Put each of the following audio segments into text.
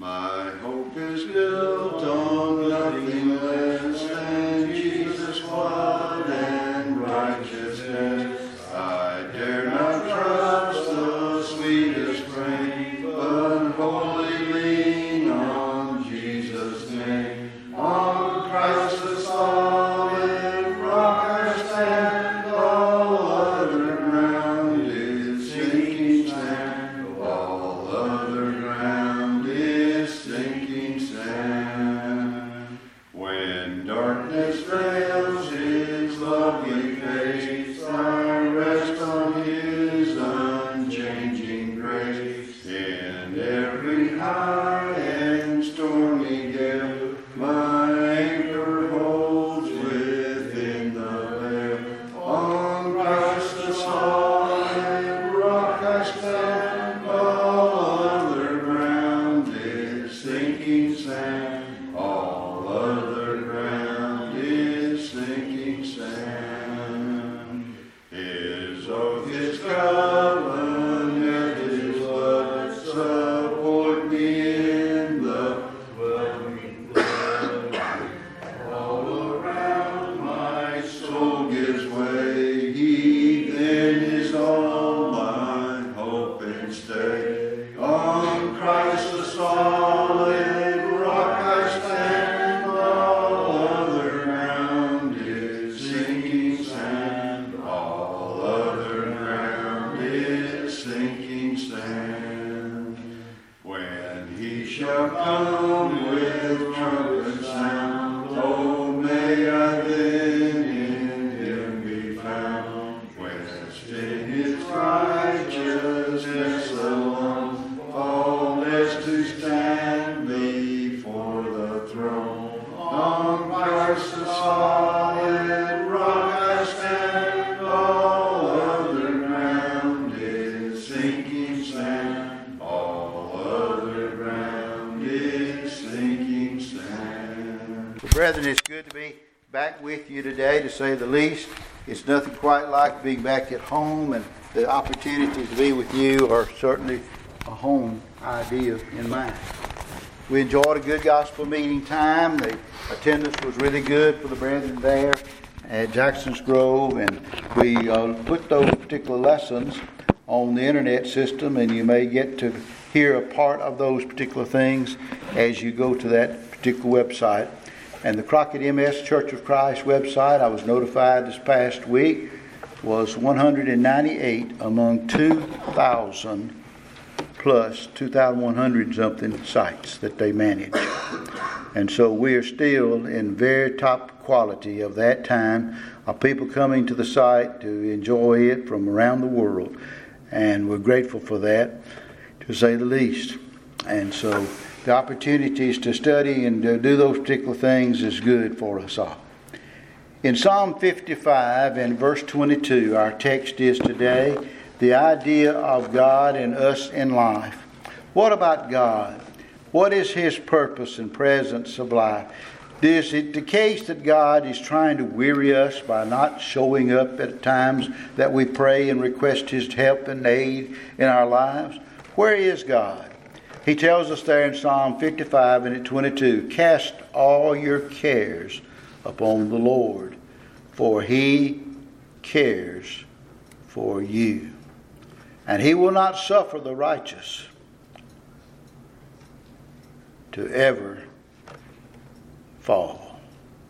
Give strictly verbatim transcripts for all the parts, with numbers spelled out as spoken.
My hope is built on nothing less than Jesus' blood and righteousness. I dare not trust the sweetest frame, but wholly lean on Jesus' name. On Christ the solid rock I stand, all other ground is sinking sand. All other ground is sinking sand. When darkness veils His lovely face, I rest on His unchanging grace. In every high and stormy gale, my anchor holds within the veil. On Christ the solid rock I stand, all other ground is sinking sand. All other ground is sinking sand. His oath, His covenant, His blood support me in the welling flood. All around my soul gives way. He then is all my hope and stay. On Christ the solid rock I stand. All other ground is sinking sand. All other ground is sinking sand. When He shall come with trumpet sound, oh, may I then in Him be found. West in His righteousness alone, faultless to stand before the throne. On Christ the solid rock I stand, all other ground is sinking sand. All other ground is sinking sand. Well, brethren, it's good to be back with you today, to say the least. It's nothing quite like being back at home, and the opportunities to be with you are certainly a home idea in mind. We enjoyed a good gospel meeting time. The attendance was really good for the brethren there at Jackson's Grove, and we uh, put those particular lessons on the internet system, and you may get to hear a part of those particular things as you go to that particular website. And the Crockett M S Church of Christ website, I was notified this past week, was one hundred ninety-eight among two thousand plus two thousand one hundred something sites that they manage. And so we are still in very top quality of that time of people coming to the site to enjoy it from around the world. And we're grateful for that, to say the least. And so the opportunities to study and to do those particular things is good for us all. In Psalm fifty-five and verse twenty-two, our text is today, the idea of God and us in life. What about God? What is His purpose and presence of life? Is it the case that God is trying to weary us by not showing up at times that we pray and request His help and aid in our lives? Where is God? He tells us there in Psalm fifty-five and at twenty-two, cast all your cares upon the Lord, for He cares for you. And He will not suffer the righteous to ever fall.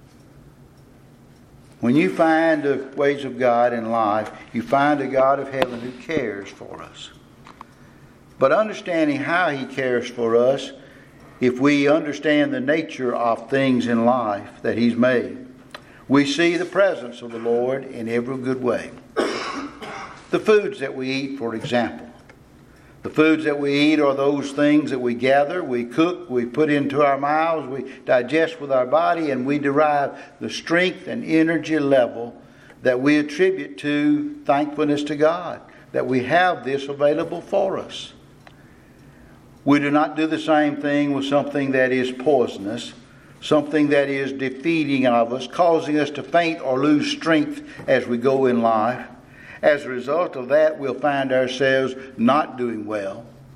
When you find the ways of God in life, you find a God of heaven who cares for us. But understanding how He cares for us, if we understand the nature of things in life that He's made, we see the presence of the Lord in every good way. The foods that we eat, for example. The foods that we eat are those things that we gather, we cook, we put into our mouths, we digest with our body, and we derive the strength and energy level that we attribute to thankfulness to God, that we have this available for us. We do not do the same thing with something that is poisonous, something that is defeating of us, causing us to faint or lose strength as we go in life. As a result of that, we'll find ourselves not doing well.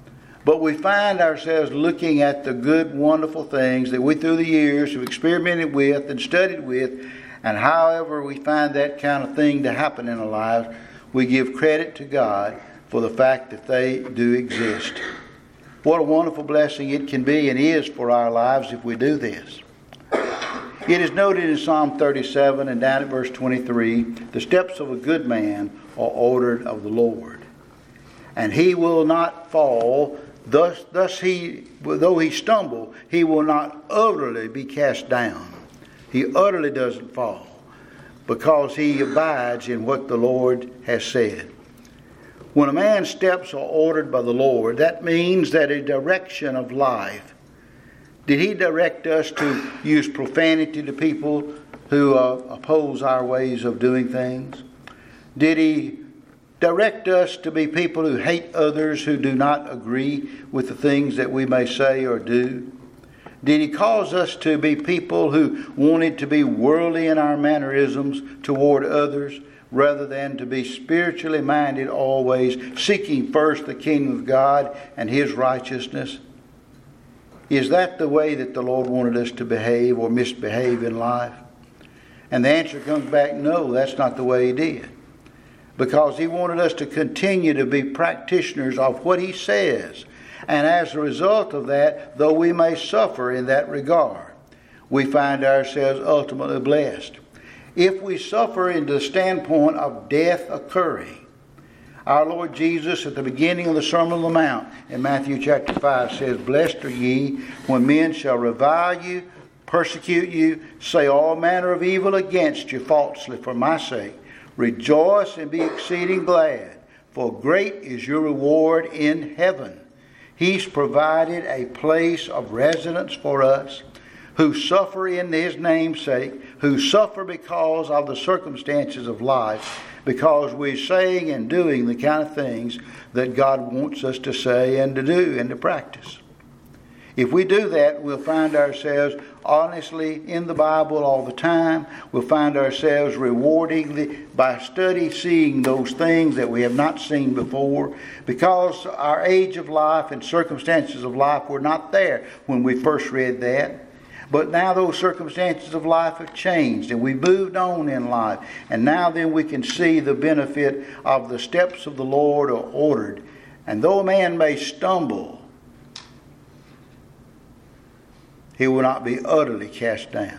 But we find ourselves looking at the good, wonderful things that we through the years have experimented with and studied with, and however we find that kind of thing to happen in our lives, we give credit to God for the fact that they do exist. What a wonderful blessing it can be and is for our lives if we do this. It is noted in Psalm thirty-seven and down at verse twenty-three, the steps of a good man are ordered of the Lord, and he will not fall. Thus, thus he, though he stumble, he will not utterly be cast down. He utterly doesn't fall because he abides in what the Lord has said. When a man's steps are ordered by the Lord, that means that a direction of life. Did he direct us to use profanity to people who uh, oppose our ways of doing things? Did he direct us to be people who hate others who do not agree with the things that we may say or do? Did he cause us to be people who wanted to be worldly in our mannerisms toward others rather than to be spiritually minded always, seeking first the kingdom of God and His righteousness? Is that the way that the Lord wanted us to behave or misbehave in life? And the answer comes back, no, that's not the way He did. Because He wanted us to continue to be practitioners of what He says. And as a result of that, though we may suffer in that regard, we find ourselves ultimately blessed. If we suffer in the standpoint of death occurring, our Lord Jesus at the beginning of the Sermon on the Mount in Matthew chapter five says, "Blessed are ye when men shall revile you, persecute you, say all manner of evil against you falsely for my sake. Rejoice and be exceeding glad, for great is your reward in heaven." He's provided a place of residence for us who suffer in His name's sake, who suffer because of the circumstances of life, because we're saying and doing the kind of things that God wants us to say and to do and to practice. If we do that, we'll find ourselves honestly in the Bible all the time. We'll find ourselves rewarding the, by study seeing those things that we have not seen before, because our age of life and circumstances of life were not there when we first read that. But now those circumstances of life have changed and we've moved on in life. And now then we can see the benefit of the steps of the Lord are ordered. And though a man may stumble, he will not be utterly cast down.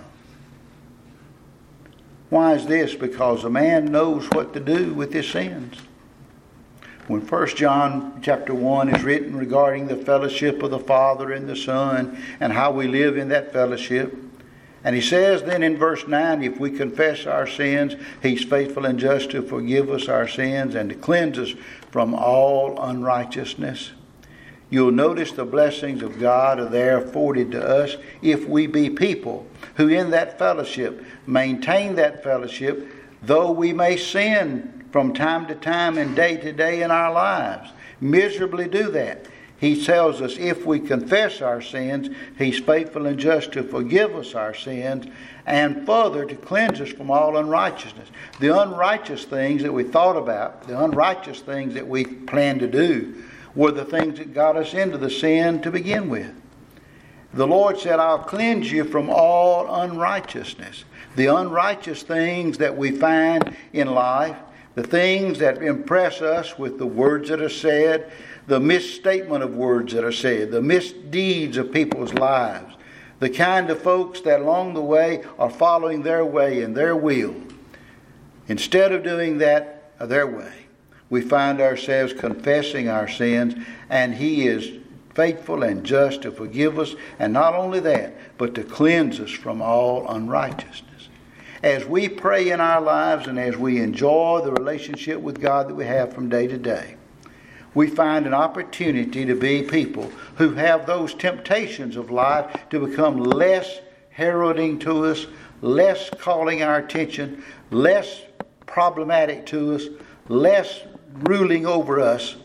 Why is this? Because a man knows what to do with his sins. When First John chapter one is written regarding the fellowship of the Father and the Son and how we live in that fellowship, and he says then in verse nine, if we confess our sins, He's faithful and just to forgive us our sins and to cleanse us from all unrighteousness. You'll notice the blessings of God are there afforded to us if we be people who in that fellowship maintain that fellowship, though we may sin from time to time and day to day in our lives. Miserably do that. He tells us if we confess our sins, He's faithful and just to forgive us our sins and further to cleanse us from all unrighteousness. The unrighteous things that we thought about, the unrighteous things that we planned to do, were the things that got us into the sin to begin with. The Lord said, I'll cleanse you from all unrighteousness. The unrighteous things that we find in life, the things that impress us with the words that are said, the misstatement of words that are said, the misdeeds of people's lives, the kind of folks that along the way are following their way and their will. Instead of doing that their way, we find ourselves confessing our sins, and He is faithful and just to forgive us, and not only that, but to cleanse us from all unrighteousness. As we pray in our lives and as we enjoy the relationship with God that we have from day to day, we find an opportunity to be people who have those temptations of life to become less heralding to us, less calling our attention, less problematic to us, less ruling over us,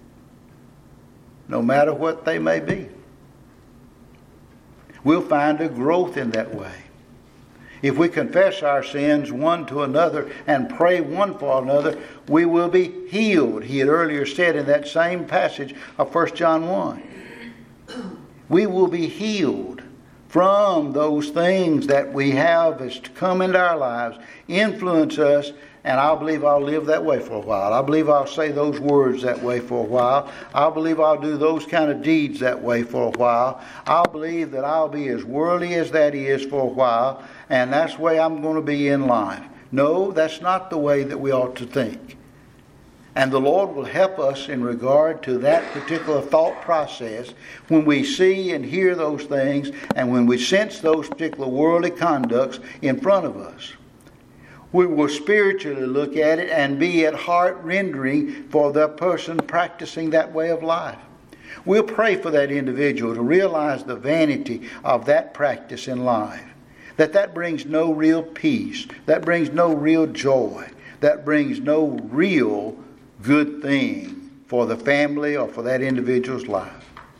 no matter what they may be. We'll find a growth in that way. If we confess our sins one to another and pray one for another, we will be healed. He had earlier said in that same passage of First John one. We will be healed from those things that we have as to come into our lives, influence us, and I believe I'll live that way for a while. I believe I'll say those words that way for a while. I believe I'll do those kind of deeds that way for a while. I believe that I'll be as worldly as that is for a while, and that's the way I'm going to be in life. No, that's not the way that we ought to think. And the Lord will help us in regard to that particular thought process when we see and hear those things and when we sense those particular worldly conducts in front of us. We will spiritually look at it and be at heart rendering for the person practicing that way of life. We'll pray for that individual to realize the vanity of that practice in life. That that brings no real peace. That brings no real joy. That brings no real good thing for the family or for that individual's life.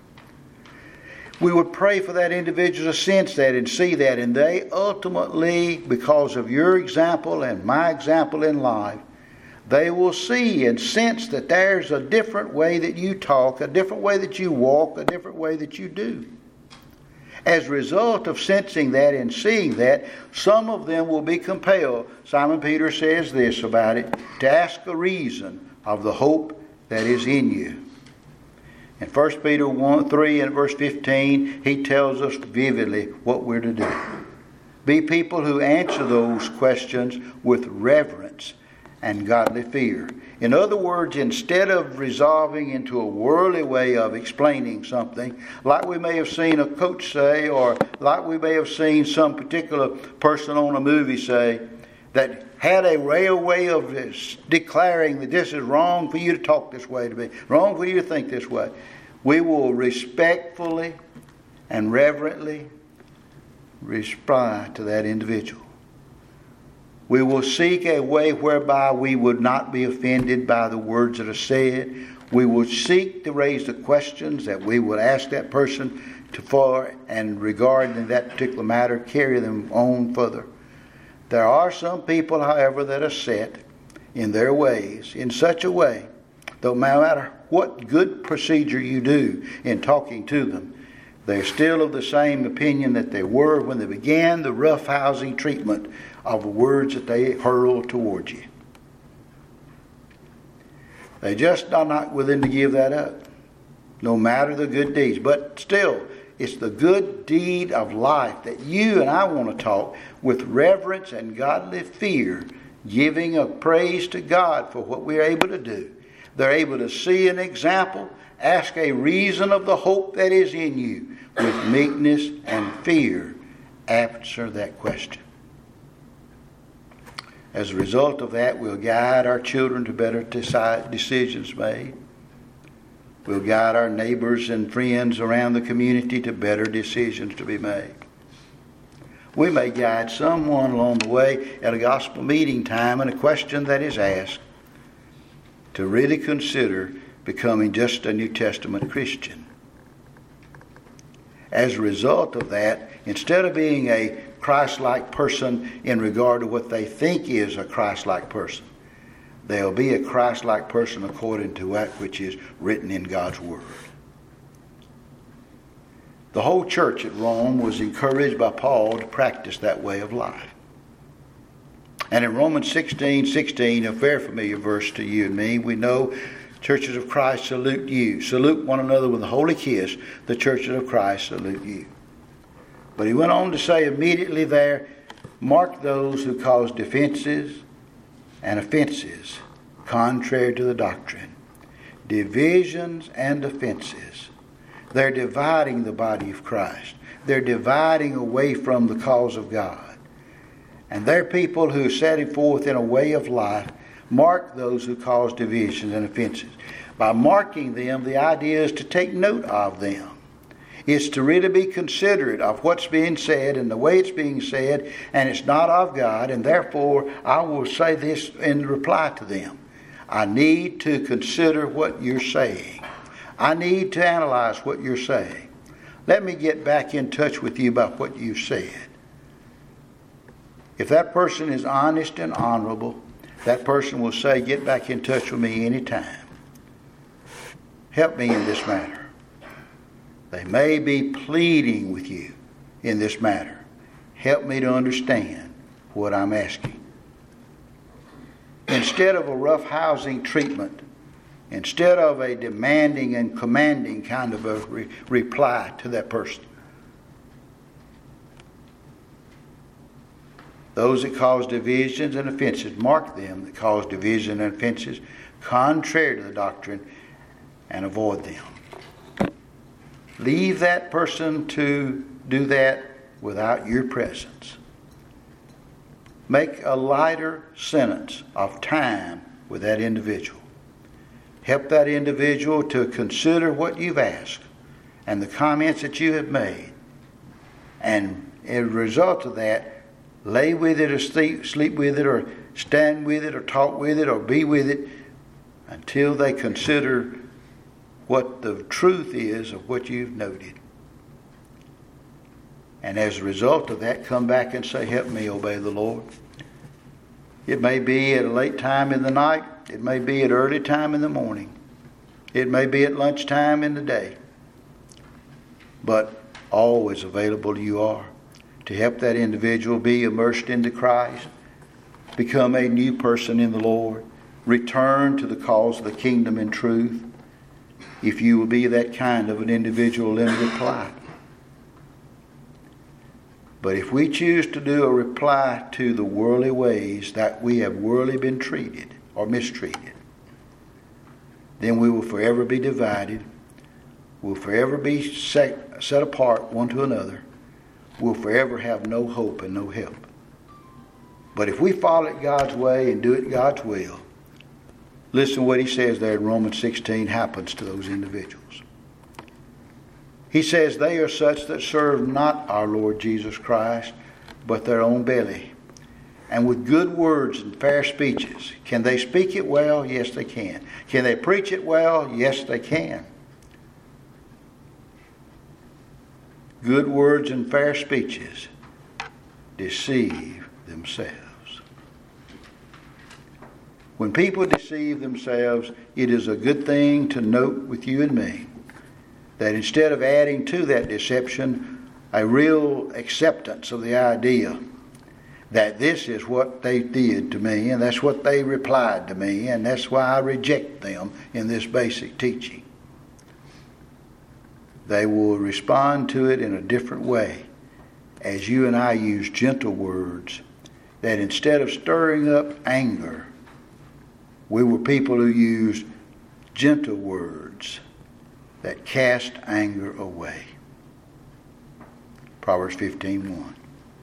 We would pray for that individual to sense that and see that, and they ultimately, because of your example and my example in life, they will see and sense that there's a different way that you talk, a different way that you walk, a different way that you do. As a result of sensing that and seeing that, some of them will be compelled, Simon Peter says this about it, to ask a reason of the hope that is in you. In First Peter one, three and verse fifteen, he tells us vividly what we're to do. Be people who answer those questions with reverence and godly fear. In other words, instead of resolving into a worldly way of explaining something, like we may have seen a coach say, or like we may have seen some particular person on a movie say, that had a real way of declaring that this is wrong for you to talk this way to me, wrong for you to think this way. We will respectfully and reverently respond to that individual. We will seek a way whereby we would not be offended by the words that are said. We will seek to raise the questions that we would ask that person to for, and regarding that particular matter, carry them on further. There are some people, however, that are set in their ways in such a way, no matter what good procedure you do in talking to them, they're still of the same opinion that they were when they began the roughhousing treatment of the words that they hurled towards you. They just are not willing to give that up, no matter the good deeds. But still, it's the good deed of life that you and I want to talk with reverence and godly fear, giving a praise to God for what we're able to do. They're able to see an example, ask a reason of the hope that is in you, with meekness and fear, answer that question. As a result of that, we'll guide our children to better decide, decisions made. We'll guide our neighbors and friends around the community to better decisions to be made. We may guide someone along the way at a gospel meeting time and a question that is asked to really consider becoming just a New Testament Christian. As a result of that, instead of being a Christ-like person in regard to what they think is a Christ-like person, they'll be a Christ-like person according to that which is written in God's Word. The whole church at Rome was encouraged by Paul to practice that way of life. And in Romans sixteen sixteen, a very familiar verse to you and me, we know churches of Christ salute you. Salute one another with a holy kiss. The churches of Christ salute you. But he went on to say immediately there, mark those who cause defenses and offenses contrary to the doctrine. Divisions and offenses. They're dividing the body of Christ. They're dividing away from the cause of God. And they're people who are setting forth in a way of life. Mark those who cause divisions and offenses. By marking them, the idea is to take note of them. It's to really be considerate of what's being said and the way it's being said, and it's not of God, and therefore I will say this in reply to them. I need to consider what you're saying. I need to analyze what you're saying. Let me get back in touch with you about what you said. If that person is honest and honorable, that person will say, get back in touch with me anytime. Help me in this matter. They may be pleading with you in this matter. Help me to understand what I'm asking. Instead of a roughhousing treatment, instead of a demanding and commanding kind of a re- reply to that person, those that cause divisions and offenses, mark them that cause division and offenses contrary to the doctrine, and avoid them. Leave that person to do that without your presence. Make a lighter sentence of time with that individual. Help that individual to consider what you've asked and the comments that you have made. And as a result of that, lay with it or sleep, sleep with it or stand with it or talk with it or be with it until they consider what the truth is of what you've noted. And as a result of that, come back and say, help me obey the Lord. It may be at a late time in the night. It may be at early time in the morning. It may be at lunchtime in the day. But always available you are to help that individual be immersed into Christ, become a new person in the Lord, return to the cause of the kingdom in truth. If you will be that kind of an individual, then reply. But if we choose to do a reply to the worldly ways that we have worldly been treated or mistreated, then we will forever be divided. We'll forever be set, set apart one to another. We'll forever have no hope and no help. But if we follow it God's way and do it God's will, listen what he says there in Romans sixteen happens to those individuals. He says they are such that serve not our Lord Jesus Christ, but their own belly. And with good words and fair speeches. Can they speak it well? Yes, they can. Can they preach it well? Yes, they can. Good words and fair speeches deceive themselves. When people deceive themselves, it is a good thing to note with you and me that instead of adding to that deception a real acceptance of the idea that this is what they did to me and that's what they replied to me and that's why I reject them in this basic teaching, they will respond to it in a different way as you and I use gentle words that instead of stirring up anger, we were people who used gentle words that cast anger away. Proverbs fifteen one.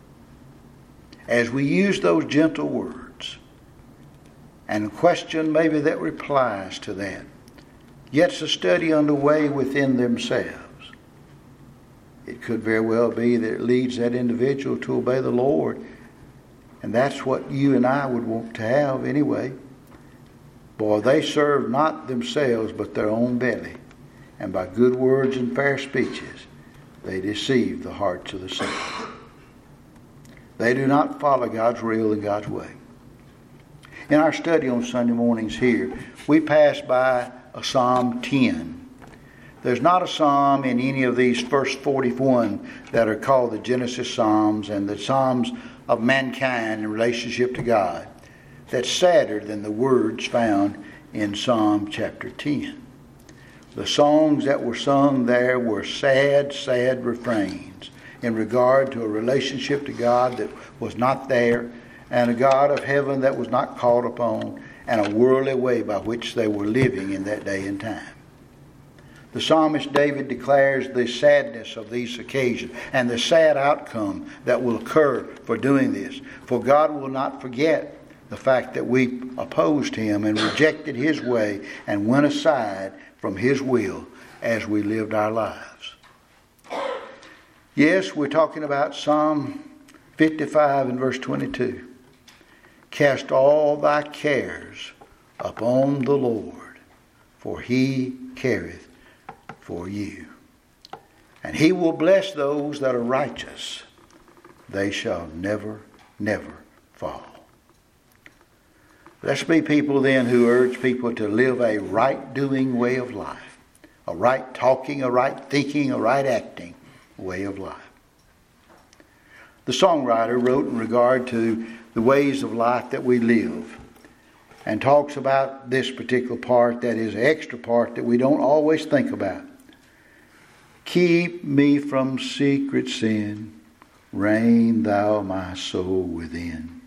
As we use those gentle words and a question maybe that replies to that, gets a study underway within themselves, it could very well be that it leads that individual to obey the Lord. And that's what you and I would want to have anyway. Boy, they serve not themselves but their own belly. And by good words and fair speeches, they deceive the hearts of the simple. They do not follow God's will and God's way. In our study on Sunday mornings here, we pass by a Psalm ten. There's not a psalm in any of these first forty-one that are called the Genesis Psalms and the Psalms of mankind in relationship to God that's sadder than the words found in Psalm chapter ten. The songs that were sung there were sad, sad refrains in regard to a relationship to God that was not there and a God of heaven that was not called upon and a worldly way by which they were living in that day and time. The psalmist David declares the sadness of these occasions and the sad outcome that will occur for doing this. For God will not forget the fact that we opposed him and rejected his way and went aside from his will as we lived our lives. Yes, we're talking about Psalm fifty-five and verse twenty-two. Cast all thy cares upon the Lord, for he careth for you. And he will bless those that are righteous. They shall never, never fall. Let's be people then who urge people to live a right-doing way of life, a right talking, a right thinking, a right acting way of life. The songwriter wrote in regard to the ways of life that we live and talks about this particular part that is an extra part that we don't always think about. Keep me from secret sin, reign thou my soul within.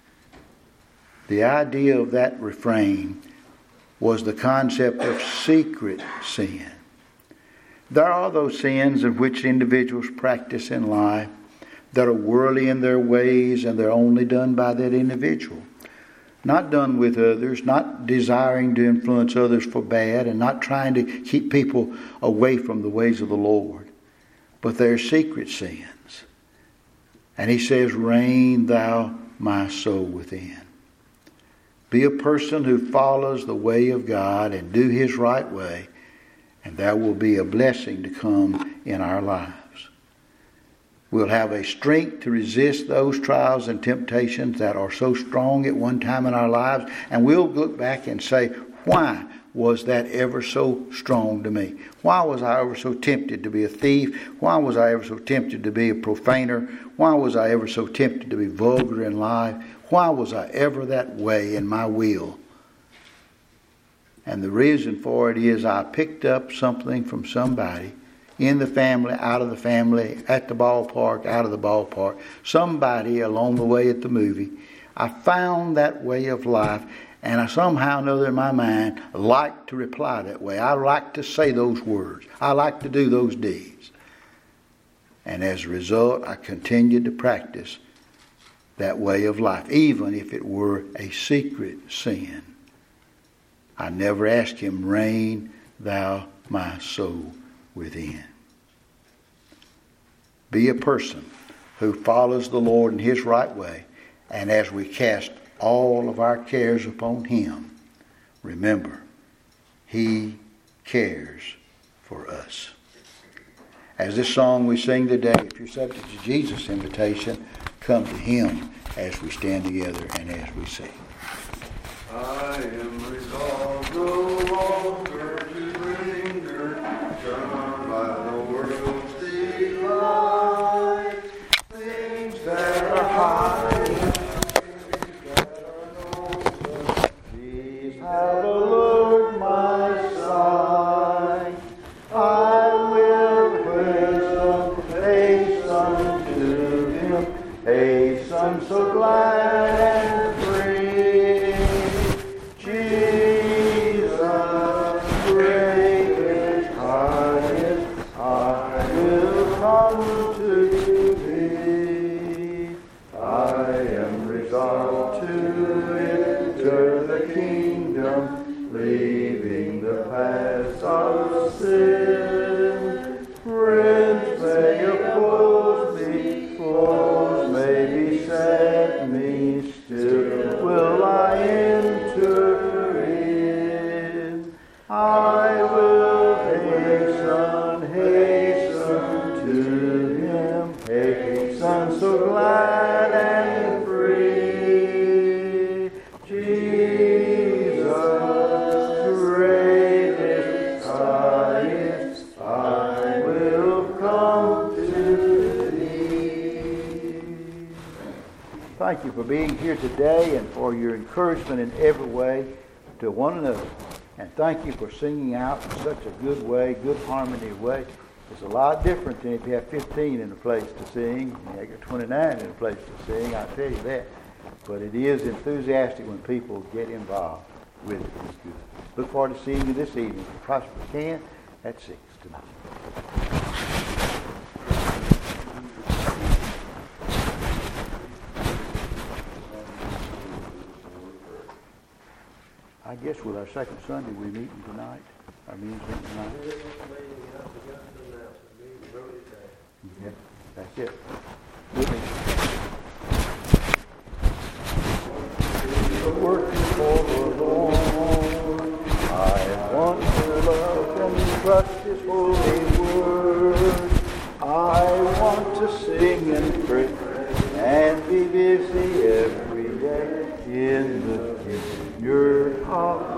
The idea of that refrain was the concept of secret sin. There are those sins in which individuals practice in life that are worldly in their ways, and they're only done by that individual. Not done with others, not desiring to influence others for bad, and not trying to keep people away from the ways of the Lord. But they're secret sins. And he says, reign thou my soul within. Be a person who follows the way of God and do his right way, and there will be a blessing to come in our lives. We'll have a strength to resist those trials and temptations that are so strong at one time in our lives, and we'll look back and say, why was that ever so strong to me? Why was I ever so tempted to be a thief? Why was I ever so tempted to be a profaner? Why was I ever so tempted to be vulgar in life? Why was I ever that way in my will? And the reason for it is I picked up something from somebody in the family, out of the family, at the ballpark, out of the ballpark, somebody along the way at the movie. I found that way of life, and I somehow or another in my mind like to reply that way. I like to say those words. I like to do those deeds. And as a result, I continued to practice that way of life, even if it were a secret sin. I never asked him, reign thou my soul within. Be a person who follows the Lord in his right way, and as we cast all of our cares upon him, remember, he cares for us. As this song we sing today, if you're subject to Jesus' invitation, come to him as we stand together and as we sing. I am resolved no longer to linger, charmed by the world's delight. Things that are high and things that are noble, these have allured my sight. I will wisdom hasten to him, hasten so glad and free. Leaving the paths of sin. Friends may oppose me, foes may beset me, still will I enter in. I will hasten, hasten to him, hasten so glad and free. Thank you for being here today and for your encouragement in every way to one another. And thank you for singing out in such a good way, good harmony way. It's a lot different than if you have fifteen in a place to sing, and you got twenty-nine in a place to sing, I'll tell you that. But it is enthusiastic when people get involved with it. It's good. Look forward to seeing you this evening, if you possibly can, at six tonight. I guess with our second Sunday, we're meeting tonight. Our meeting's meeting tonight. Yeah, that's it. With me. Working for the Lord, I want to love and trust his holy word. I want to sing and pray and be busy every in the vineyard of